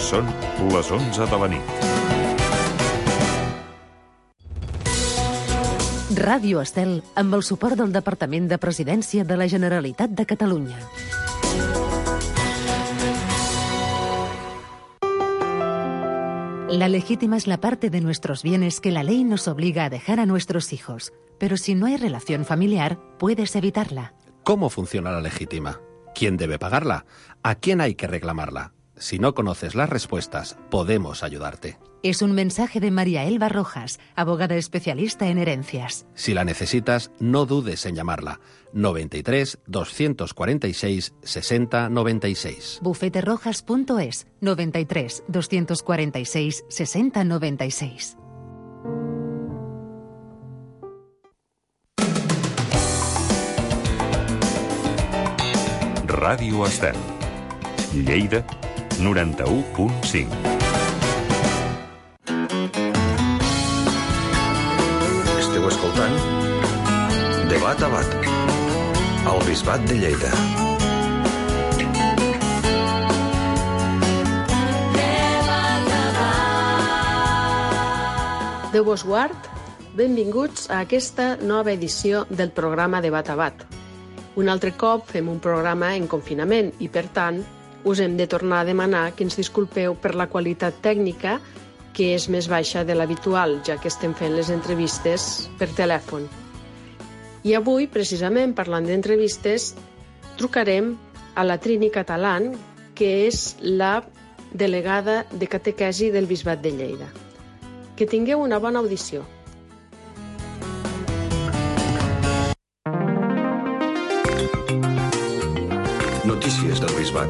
Són les 11 de la nit. Ràdio Estel, amb el suport del Departament de Presidència de la Generalitat de Catalunya. La legítima es la parte de nuestros bienes que la ley nos obliga a dejar a nuestros hijos. Pero si no hay relación familiar, puedes evitarla. ¿Cómo funciona la legítima? ¿Quién debe pagarla? ¿A quién hay que reclamarla? Si no conoces las respuestas, podemos ayudarte. Es un mensaje de María Elba Rojas, abogada especialista en herencias. Si la necesitas, no dudes en llamarla. 93 246 60 96. Bufeterojas.es 93 246 60 96. Ràdio Estel. Lleida, 91.5. Esteu escoltant Debat a Bat, al Bisbat de Lleida. Déu vos guard, benvinguts a aquesta nova edició del programa Debat a Bat. Un altre cop fem un programa en confinament i, per tant, us hem de tornar a demanar que ens disculpeu per la qualitat tècnica, que és més baixa de l'habitual, ja que estem fent les entrevistes per telèfon. I avui, precisament parlant d'entrevistes, trucarem a la Trini Catalán, que és la delegada de catequesi del Bisbat de Lleida. Que tingueu una bona audició. Notícies del Bisbat.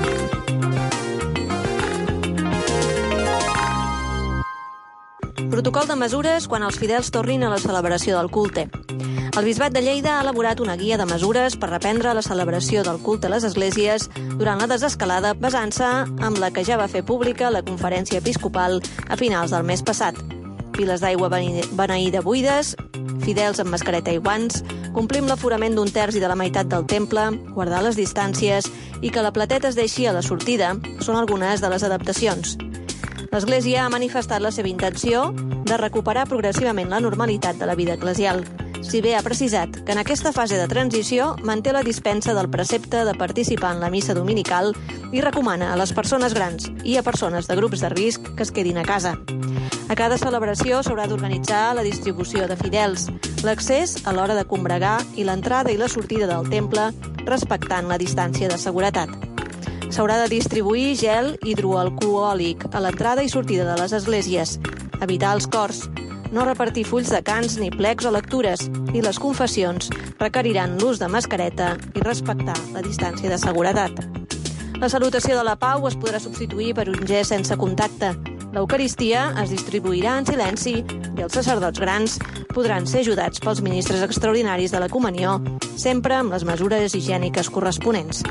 Protocol de mesures quan els fidels tornin a la celebració del culte. El Bisbat de Lleida ha elaborat una guia de mesures per reprendre la celebració del culte a les esglésies durant la desescalada, basant-se en la que ja va fer pública la Conferència Episcopal a finals del mes passat. Piles d'aigua beneïda buides, fidels amb mascareta i guants, complir amb l'aforament d'un terç i de la meitat del temple, guardar les distàncies i que la plateta es deixi a la sortida són algunes de les adaptacions. L'Església ha manifestat la seva intenció de recuperar progressivament la normalitat de la vida eclesial, si bé ha precisat que en aquesta fase de transició manté la dispensa del precepte de participar en la missa dominical i recomana a les persones grans i a persones de grups de risc que es quedin a casa. A cada celebració s'haurà d'organitzar la distribució de fidels, l'accés a l'hora de combregar i l'entrada i la sortida del temple respectant la distància de seguretat. S'haurà de distribuir gel hidroalcohòlic a l'entrada i sortida de les esglésies, evitar els cors, no repartir fulls de cants ni plecs o lectures, i les confessions requeriran l'ús de mascareta i respectar la distància de seguretat. La salutació de la pau es podrà substituir per un gest sense contacte. L'Eucaristia es distribuirà en silenci i els sacerdots grans podran ser ajudats pels ministres extraordinaris de la comunió, sempre amb les mesures higièniques corresponents.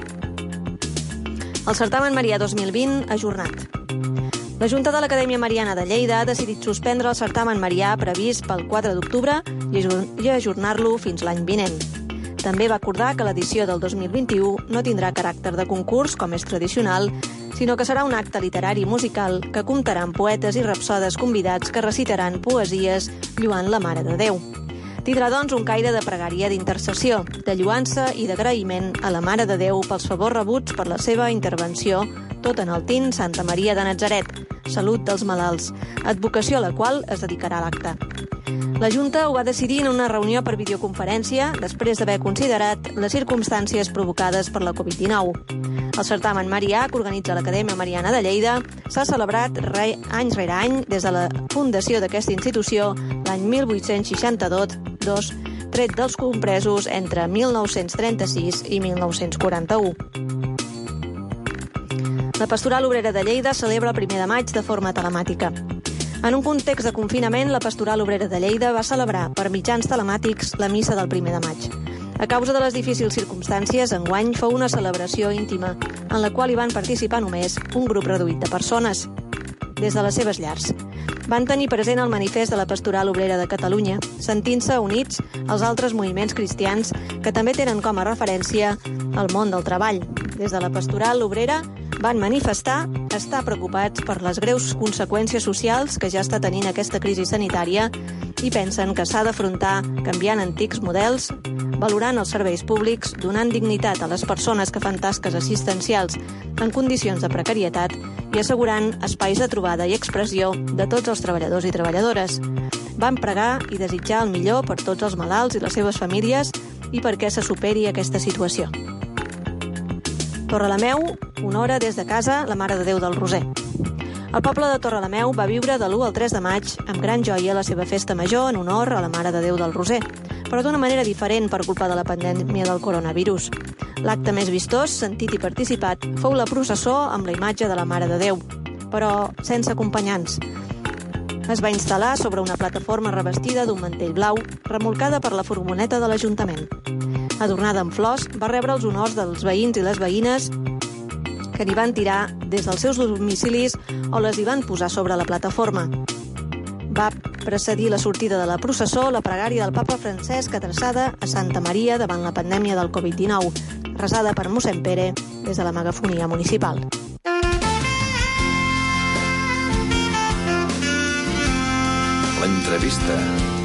El certamen Marià 2020 ajornat. La Junta de l'Acadèmia Mariana de Lleida ha decidit suspendre el certamen Marià previst pel 4 d'octubre i ajornar-lo fins l'any vinent. També va acordar que l'edició del 2021 no tindrà caràcter de concurs, com és tradicional, sinó que serà un acte literari i musical que comptarà amb poetes i rapsodes convidats que recitaran poesies lluant la Mare de Déu. Tindrà, doncs, un caire de pregària d'intercessió, de lluança i d'agraïment a la Mare de Déu pels favors rebuts per la seva intervenció, tot enaltint Santa Maria de Natzaret, salut dels malalts, advocació a la qual es dedicarà l'acte. La Junta ho va decidir en una reunió per videoconferència després d'haver considerat les circumstàncies provocades per la Covid-19. El certamen Marià, que organitza l'Acadèmia Mariana de Lleida, s'ha celebrat any rere any des de la fundació d'aquesta institució l'any 1862, tret dels compresos entre 1936 i 1941. La Pastoral Obrera de Lleida celebra el 1 de maig de forma telemàtica. En un context de confinament, la Pastoral Obrera de Lleida va celebrar per mitjans telemàtics la missa del 1 de maig. A causa de les difícils circumstàncies, enguany fou una celebració íntima, en la qual hi van participar només un grup reduït de persones, des de les seves llars. Van tenir present el manifest de la Pastoral Obrera de Catalunya, sentint-se units als altres moviments cristians que també tenen com a referència el món del treball. Des de la Pastoral Obrera van manifestar estar preocupats per les greus conseqüències socials que ja està tenint aquesta crisi sanitària i pensen que s'ha d'afrontar canviant antics models, valorant els serveis públics, donant dignitat a les persones que fan tasques assistencials en condicions de precarietat i assegurant espais de trobada i expressió de tots els treballadors i treballadores. Van pregar i desitjar el millor per tots els malalts i les seves famílies i perquè se superi aquesta situació. Torrelameu, una hora des de casa, la Mare de Déu del Roser. El poble de Torrelameu va viure de l'1 al 3 de maig amb gran joia la seva festa major en honor a la Mare de Déu del Roser, però d'una manera diferent per culpa de la pandèmia del coronavirus. L'acte més vistós, sentit i participat fou la processó amb la imatge de la Mare de Déu, però sense acompanyants. Es va instal·lar sobre una plataforma revestida d'un mantell blau, remolcada per la furgoneta de l'Ajuntament. Adornada amb flors, va rebre els honors dels veïns i les veïnes que n'hi van tirar des dels seus domicilis o les hi van posar sobre la plataforma. Va precedir la sortida de la processó la pregària del papa Francesc adreçada a Santa Maria davant la pandèmia del Covid-19, resada per mossèn Pere des de la megafonia municipal. L'entrevista.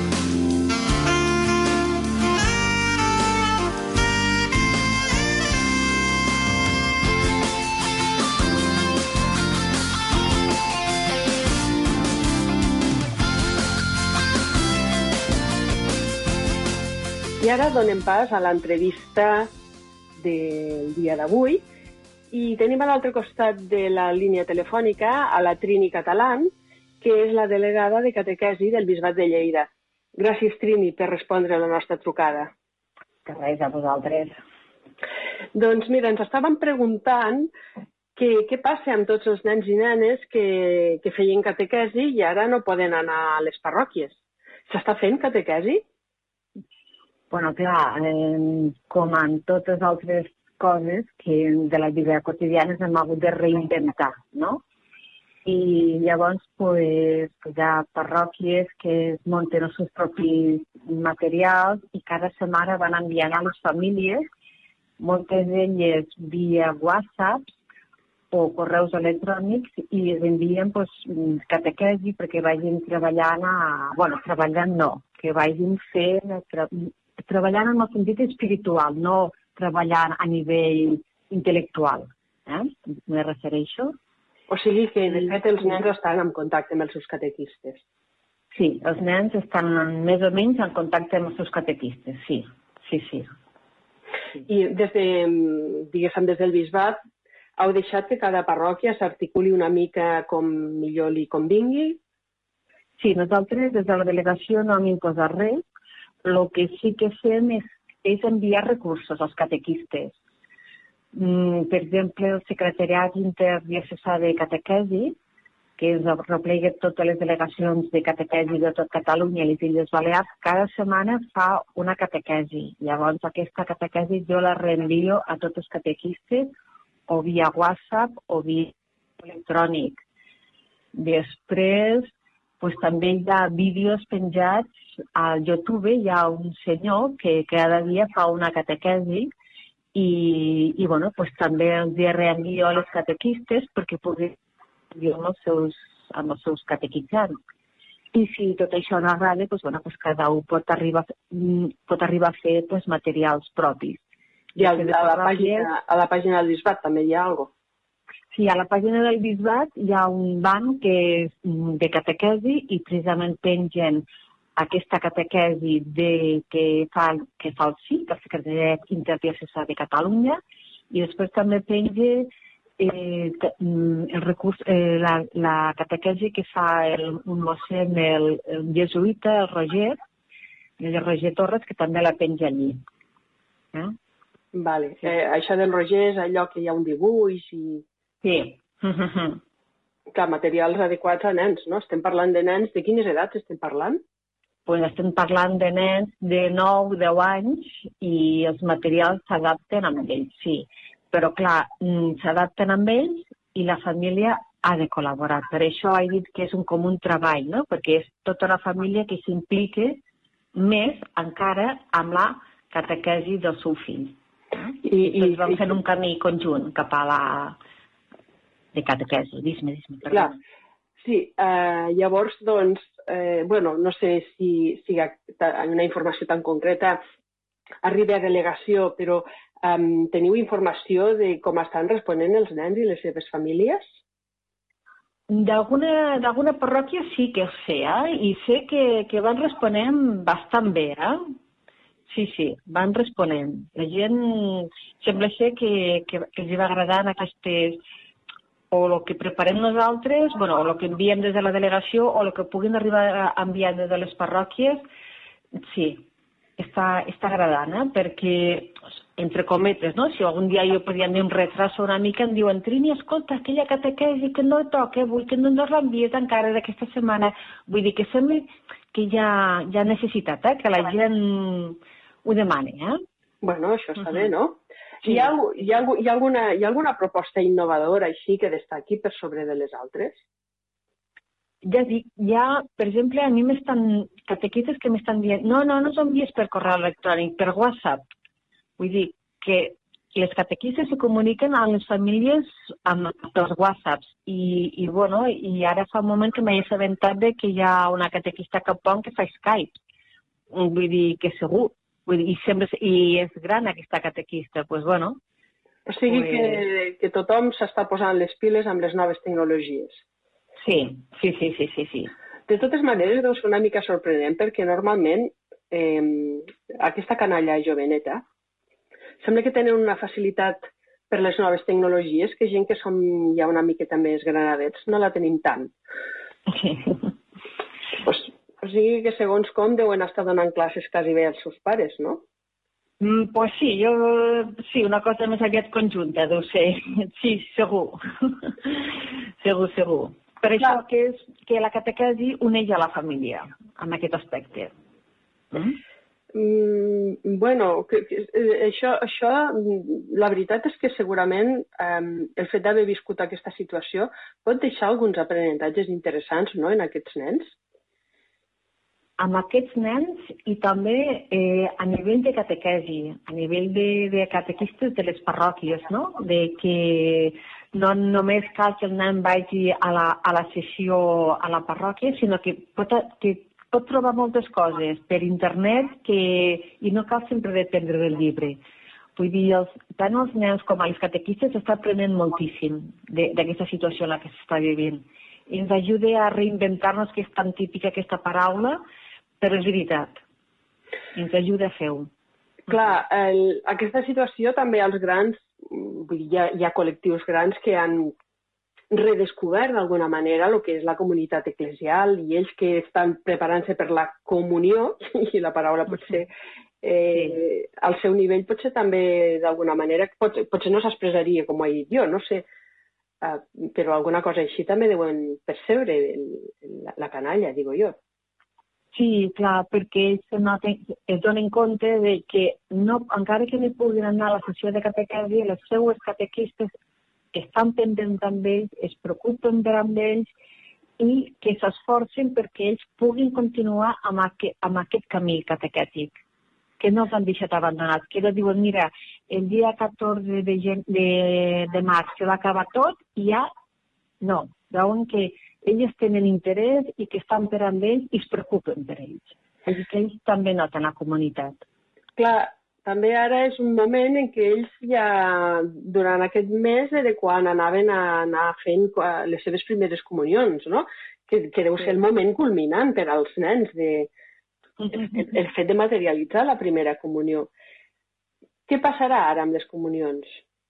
I ara donem pas a l'entrevista del dia d'avui i tenim a l'altre costat de la línia telefònica a la Trini Catalán, que és la delegada de catequesi del Bisbat de Lleida. Gràcies, Trini, per respondre a la nostra trucada. Que res, a vosaltres. Doncs mira, ens estàvem preguntant què passa amb tots els nens i nenes que feien catequesi i ara no poden anar a les parròquies. S'està fent catequesi? Bueno, clar, com en totes altres coses que de la vida quotidiana hem hagut de reinventar, no? I llavors, pues, hi ha parròquies que es munten els seus propis materials i cada setmana van enviant a les famílies, moltes d'elles via WhatsApp o correus electrònics i es envien pues, catequesi perquè vagin treballant que vagin fent, treballant en el sentit espiritual, no treballant a nivell intel·lectual. Me refereixo? O sigui que, de fet, els nens estan en contacte amb els seus catequistes. Sí, els nens estan més o menys en contacte amb els seus catequistes, sí. I des del bisbat, heu deixat que cada parròquia s'articuli una mica com millor li convingui? Sí, nosaltres des de la delegació no hem imposat res. El que sí que fem és enviar recursos als catequistes. Per exemple, el secretariat interdiocesà de catequesi, que es replega totes les delegacions de catequesi de tot Catalunya i les Illes Balears, cada setmana fa una catequesi. Llavors, aquesta catequesi jo la reenvio a tots els catequistes o via WhatsApp o via electrònic. Després, també hi ha vídeos penjats al YouTube. Hi ha un senyor que cada dia fa una catequesi i també els reenvio a les catequistes perquè puguin dir amb els seus catequitzants. I si tot això no agrada, cada un pot arribar a fer materials propis. I a la pàgina del bisbat també hi ha alguna cosa? Sí, a la pàgina del bisbat hi ha un banc que és de catequesi i precisament pengen aquesta catequesi que fa el CIC, el Secretariat Interdiocesà de Catalunya, i després també penja la catequesi que fa un mossèn, el jesuïta, el Roger Torres, que també la penja allí. Vale. Això del Roger és allò que hi ha un dibuix i... Sí. Clar, materials adequats a nens, no? Estem parlant de nens. De quines edats estem parlant? Pues estem parlant de nens de 9-10 anys i els materials s'adapten amb ells, sí. Però, clar, s'adapten amb ells i la família ha de col·laborar. Per això he dit que és com un treball, no? Perquè és tota la família que s'implica més encara amb la catequesi del seu fill. I van fent un camí conjunt cap a de catequesi. Dis-me, Clar, sí, llavors, doncs, no sé si una informació tan concreta arriba a delegació, però teniu informació de com estan responent els nens i les seves famílies? D'alguna parròquia sí que ho sé, i sé que van responent bastant bé, Sí, van responent. La gent sembla ser que els va agradant aquestes, o el que preparem nosaltres, o el que enviem des de la delegació, o el que puguin arribar a enviar des de les parròquies, sí, està agradant, perquè, entre cometes, no? Si algun dia jo podria dir un retraso una mica, em diuen, Trini, escolta, aquella catequesi que no toca, vull que no ens l'envies encara d'aquesta setmana. Vull dir que sembla que ja ha necessitat, que la gent ho demani, Bueno, això està bé, no? Sí. Hi ha alguna proposta innovadora així que destaqui per sobre de les altres? Ja dic, per exemple, a mi catequistes que m'estan dient no ens envies per correu electrònic, per WhatsApp. Vull dir que les catequistes se comuniquen amb les famílies amb els WhatsApps. I ara fa un moment que m'he assabentat que hi ha una catequista a Capon que fa Skype. Vull dir que segur. I és gran aquesta catequista. O sigui que tothom s'està posant les piles amb les noves tecnologies. Sí. De totes maneres, deu ser una mica sorprenent perquè normalment aquesta canalla joveneta sembla que tenen una facilitat per les noves tecnologies que gent que som ja una miqueta més granadets no la tenim tant. O sigui que segons com deuen estar donant classes quasi bé als seus pares, no? Pues sí, una cosa més aviat conjunta, deu ser. Sí, segur. Segur. Per això que la catequesi uneix a la família, en aquest aspecte. Això, la veritat és que segurament el fet d'haver viscut aquesta situació pot deixar alguns aprenentatges interessants, no?, en aquests nens. Amb aquests nens i també a nivell de catequesi, a nivell de catequistes de les parròquies, no? De que no només cal que el nen vagi a la sessió a la parròquia, sinó que pot trobar moltes coses per internet i no cal sempre dependre del llibre. Vull dir, tant els nens com els catequistes estan aprenent moltíssim d'aquesta situació en la que s'està vivint. I ens ajuda a reinventar-nos, que és tan típica aquesta paraula, però és veritat. Ens ajuda a fer-ho. Clar, aquesta situació també als grans, vull dir, hi ha col·lectius grans que han redescobert d'alguna manera el que és la comunitat eclesial i ells que estan preparant-se per la comunió, i la paraula pot ser al seu nivell, potser també d'alguna manera, potser no s'expressaria com ho he dit jo, no sé, però alguna cosa així també deuen percebre la canalla, digo jo. Sí, clar, perquè ells es donen compte que encara que no puguin anar a la sessió de catequesi, les seues catequistes estan pendents amb ells, es preocupen per amb ells i que s'esforcen perquè ells puguin continuar amb aquest camí catequètic, que no els han deixat abandonats, que no diuen, mira, el dia 14 de març se va acabar tot i ja no, veuen que ells tenen interès i que estan per amb ells i es preocupen per ells. És dir, que ells també noten la comunitat. Clar, també ara és un moment en què ells ja, durant aquest mes, era quan anaven a anar fent les seves primeres comunions, no? Que deu ser el moment culminant per als nens, el fet de materialitzar la primera comunió. Què passarà ara amb les comunions?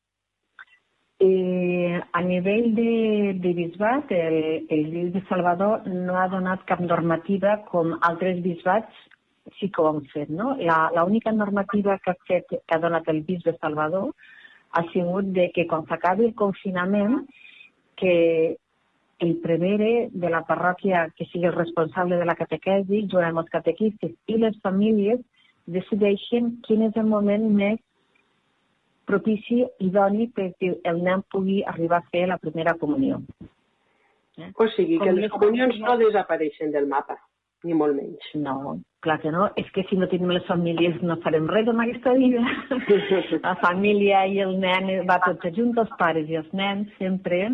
A nivell de bisbat, el bisbe Salvador no ha donat cap normativa com altres bisbats sí que ho han fet, no? L'única normativa que ha donat el bisbe Salvador ha sigut que quan s'acabi el confinament, que el prevere de la parròquia que sigui el responsable de la catequesi, junt amb els catequistes i les famílies, decideixen quin és el moment més propici i idoni perquè el nen pugui arribar a fer la primera comunió. O sigui, que les comunions no desapareixen del mapa. ni molt menys. No, clar que no. És que si no tenim les famílies no farem res en aquesta vida. La família i el nen va tots junts, els pares i els nens, sempre.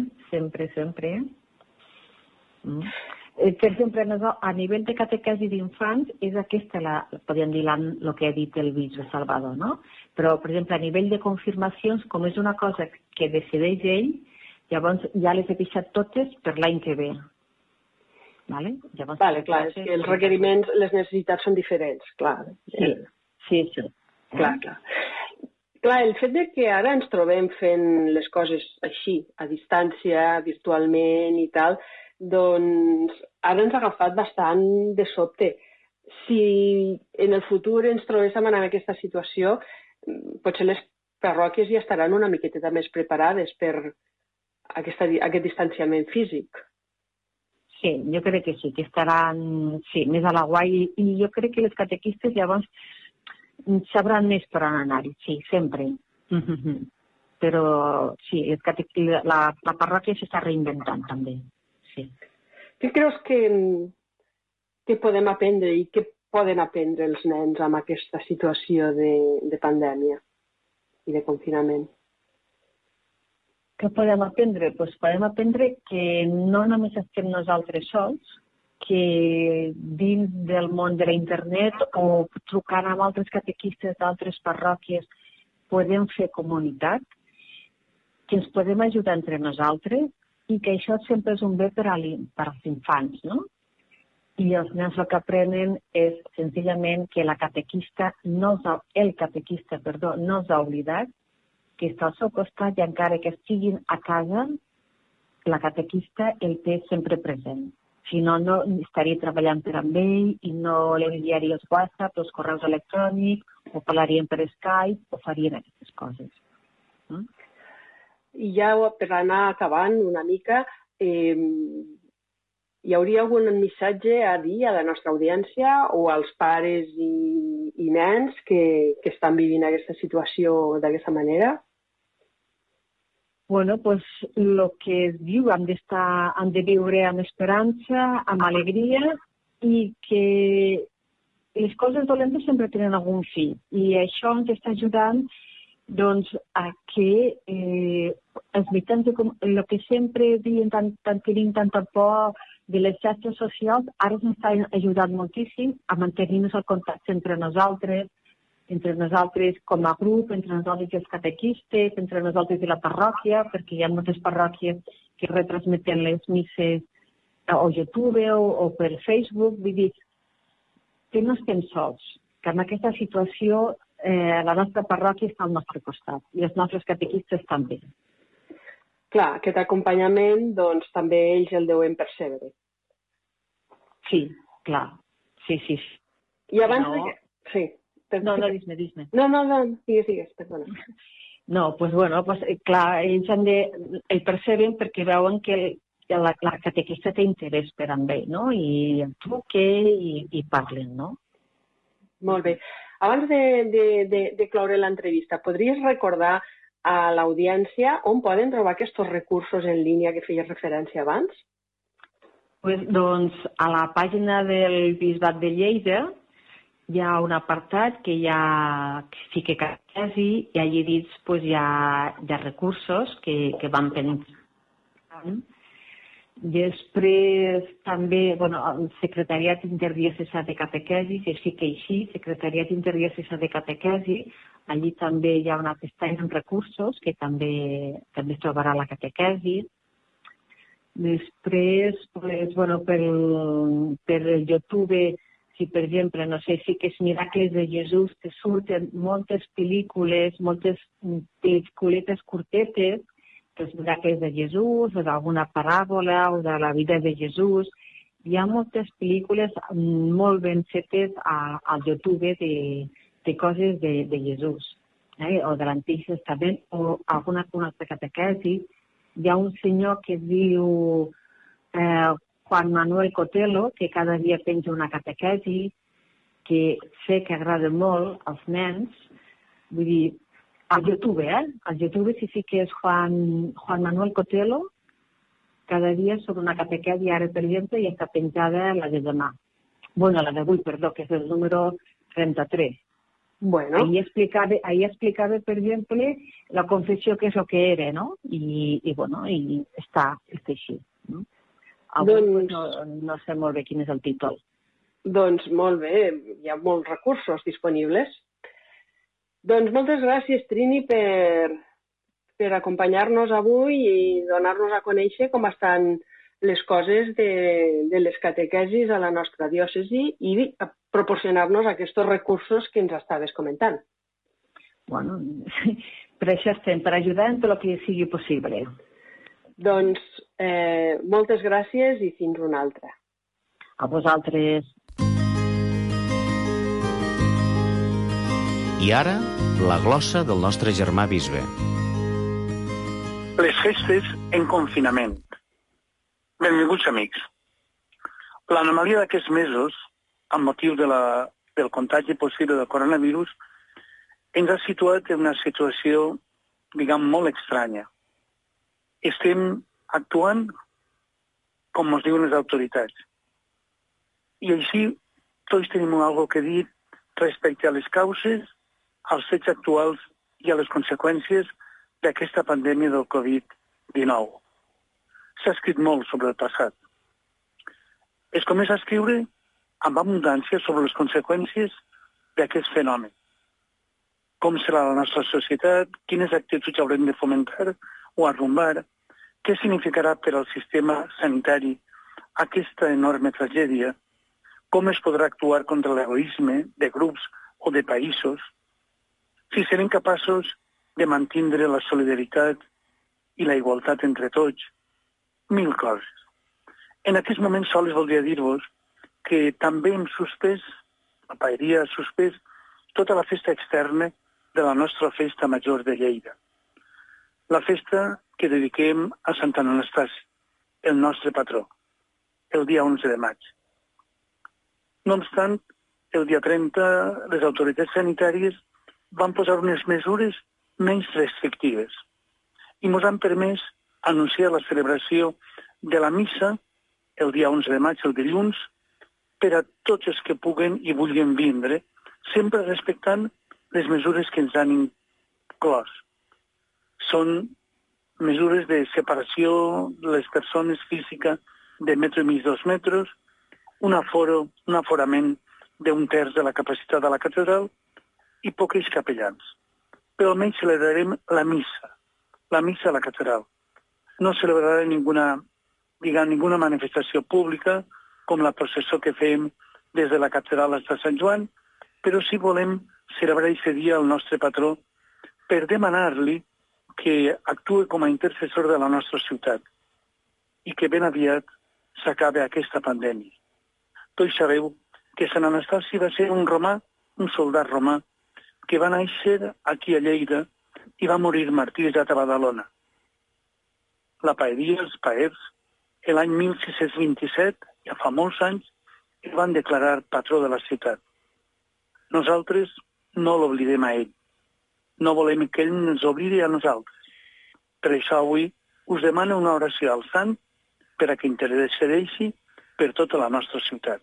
Per exemple, a nivell de catequesi d'infants, és aquesta, podríem dir, el que ha dit el bisbe Salvador, no? Però, per exemple, a nivell de confirmacions, com és una cosa que decideix ell, llavors ja les he deixat totes per l'any que ve. Vale, clar, és que els requeriments, les necessitats són diferents, clar. Sí. Clar. Clar, el fet de que ara ens trobem fent les coses així, a distància, virtualment i tal, doncs ara ens ha agafat bastant de sobte. Si en el futur ens trobéssim en aquesta situació, potser les parròquies ja estaran una miqueta més preparades per aquest distanciament físic. Sí, jo crec que sí, que estaran més a la guai i jo crec que les catequistes llavors sabran més per on anar-hi, sí, sempre. Però sí, la parròquia s'està reinventant també, sí. Què creus que podem aprendre i què poden aprendre els nens amb aquesta situació de pandèmia i de confinament? Què podem aprendre? Doncs podem aprendre que no només estem nosaltres sols, que dins del món de la internet o trucant amb altres catequistes d'altres parròquies podem fer comunitat, que ens podem ajudar entre nosaltres i que això sempre és un bé per als infants, no? I els nens el que aprenen és senzillament que el catequista no els ha oblidat, que està al seu costat i encara que estiguin a casa, la catequista el té sempre present. Si no, no estaria treballant per amb ell i no li enviaria els WhatsApp, els correus electrònics, o parlarien per Skype, o farien aquestes coses. I ja per anar acabant una mica, hi hauria algun missatge a dir a la nostra audiència o als pares i nens que estan vivint aquesta situació d'aquesta manera? Bueno, pues lo que es diu, han de viure amb esperança, amb alegria i que les coses dolentes sempre tenen algun fi. I això ens està ajudant doncs, a que els mitjans, el que sempre diem, tenim tanta por de les xarxes socials, ara ens està ajudant moltíssim a mantenir-nos el contacte entre nosaltres com a grup, entre nosaltres i els catequistes, entre nosaltres i la parròquia, perquè hi ha moltes parròquies que retransmeten les misses o YouTube o per Facebook. Vull dir que no estem sols, que en aquesta situació la nostra parròquia està al nostre costat i els nostres catequistes també. Clar, aquest acompanyament, doncs, també ells el deuen percebre. Sí, clar. Sí. I abans sí. No, dis-me. No, digues, perdona. No, doncs, clar, ells el perceben perquè veuen que la catequista té interès per amb ell, no? I el truque i parlen, no? Molt bé. Abans de cloure l'entrevista, podries recordar a l'audiència on poden trobar aquests recursos en línia que feies referència abans? Doncs a la pàgina del Bisbat de Lleida hi ha un apartat que fica catequesi i allí dins hi ha recursos que van pensant. Després també el Secretariat Interdiocesà de Catequesi, es fica així, Secretariat Interdiocesà de Catequesi, allí també hi ha una pestanya amb recursos que també es trobarà la catequesi. Després, per el YouTube, si per exemple, no sé, fiques Miracles de Jesús, te surten moltes pel·lícules, moltes pel·lículetes curtetes, els miracles de Jesús, o d'alguna paràbola, o de la vida de Jesús. Hi ha moltes pel·lícules molt ben fetes al YouTube de coses de Jesús, o de l'Antic Testament, o alguna altra catequesi. Hi ha un senyor que es diu Juan Manuel Cotelo, que cada dia penja una catequesi, que sé que agrada molt als nens. Vull dir, al YouTube, al YouTube si fiques Juan Manuel Cotelo, cada dia sobre una catequesi, ara per exemple, ja està penjada la de demà. Bueno, la d'avui, perdó, que és el número 33. Bueno, Ahí explicava, per exemple, la confessió que és el que era, no? I bueno, i està així, no? Avui no sé molt bé quin és el títol. doncs molt bé, hi ha molts recursos disponibles. Doncs moltes gràcies, Trini, per acompanyar-nos avui i donar-nos a conèixer com estan les coses de les catequesis a la nostra diòcesi i proporcionar-nos aquests recursos que ens estaves comentant. Bueno, per això estem, per ajudar en tot el que sigui possible. Doncs moltes gràcies i fins una altra. A vosaltres. I ara, la glossa del nostre germà bisbe. Les festes en confinament. Benvinguts, amics. L'anomalia d'aquests mesos, amb motiu del contagi possible del coronavirus, ens ha situat en una situació, diguem, molt estranya. Estem actuant com ens diuen les autoritats. I així tots tenim alguna cosa a dir respecte a les causes, als fets actuals i a les conseqüències d'aquesta pandèmia del Covid-19. S'ha escrit molt sobre el passat. Es comença a escriure amb abundància sobre les conseqüències d'aquest fenomen. Com serà la nostra societat, quines actituds haurem de fomentar o arrumbar, què significarà per al sistema sanitari aquesta enorme tragèdia, com es podrà actuar contra l'egoisme de grups o de països, si serem capaços de mantenir la solidaritat i la igualtat entre tots, mil coses. En aquests moments sols voldria dir-vos que també hem suspès, la paeria ha suspès, tota la festa externa de la nostra festa major de Lleida. La festa que dediquem a Sant Anastasi, el nostre patró, el dia 11 de maig. No obstant, el dia 30 les autoritats sanitàries van posar unes mesures menys restrictives i ens han permès anunciar la celebració de la missa el dia 11 de maig, el dilluns, per a tots els que puguen i vulguin vindre, sempre respectant les mesures que ens han inclòs. Són mesures de separació de les persones física de metro i mig, 2 metres, un aforament d'un terç de la capacitat de la catedral i poques capellans. Però almenys celebrarem la missa a la catedral. No celebrarà ninguna manifestació pública com la processó que fem des de la catedral fins a Sant Joan, però sí volem celebrar aquest dia el nostre patró per demanar-li que actuï com a intercessor de la nostra ciutat i que ben aviat s'acabi aquesta pandèmia. Tots sabeu que Sant Anastasi va ser un romà, un soldat romà, que va néixer aquí a Lleida i va morir martiritzat a Badalona. La paeria, els paers, l'any 1627, ja fa molts anys, el van declarar patró de la ciutat. Nosaltres no l'oblidem a ell. No volem que ell ens oblidi a nosaltres. Per això avui us demano una oració al sant per a que intercedeixi per tota la nostra ciutat.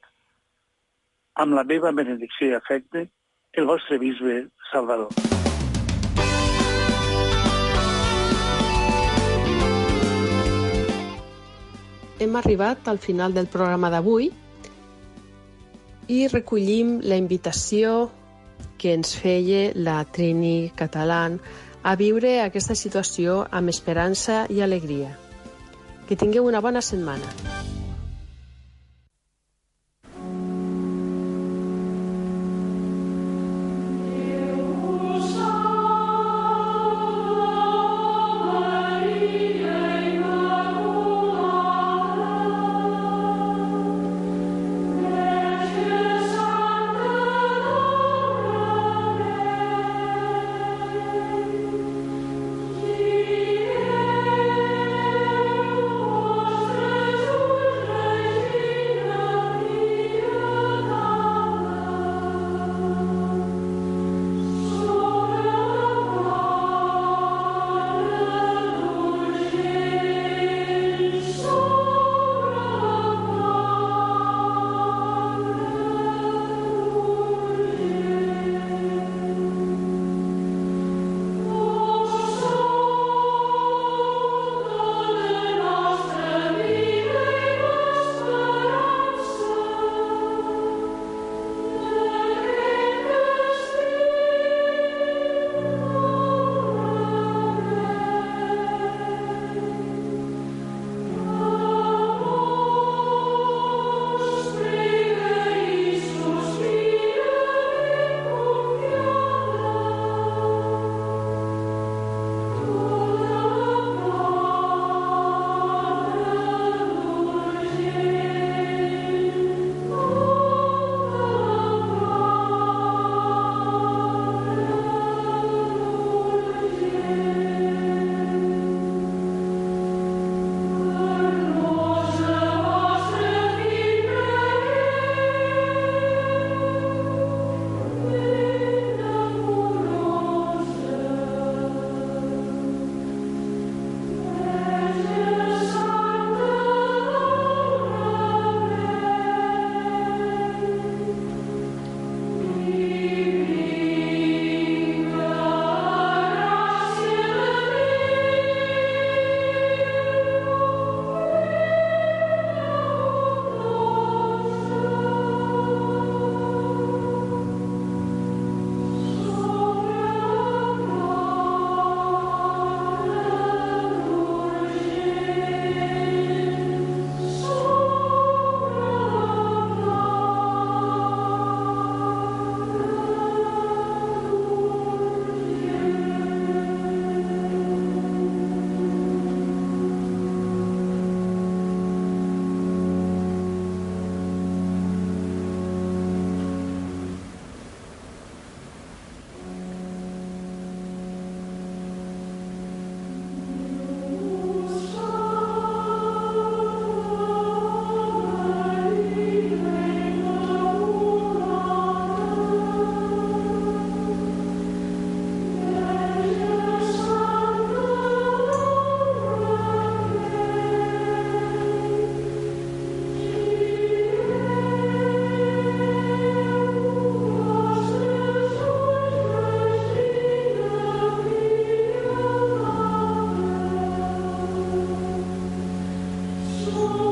Amb la meva benedicció i afecte, el vostre bisbe Salvador. Hem arribat al final del programa d'avui i recollim la invitació que ens feia la Trini Catalán a viure aquesta situació amb esperança i alegria. Que tingueu una bona setmana. Oh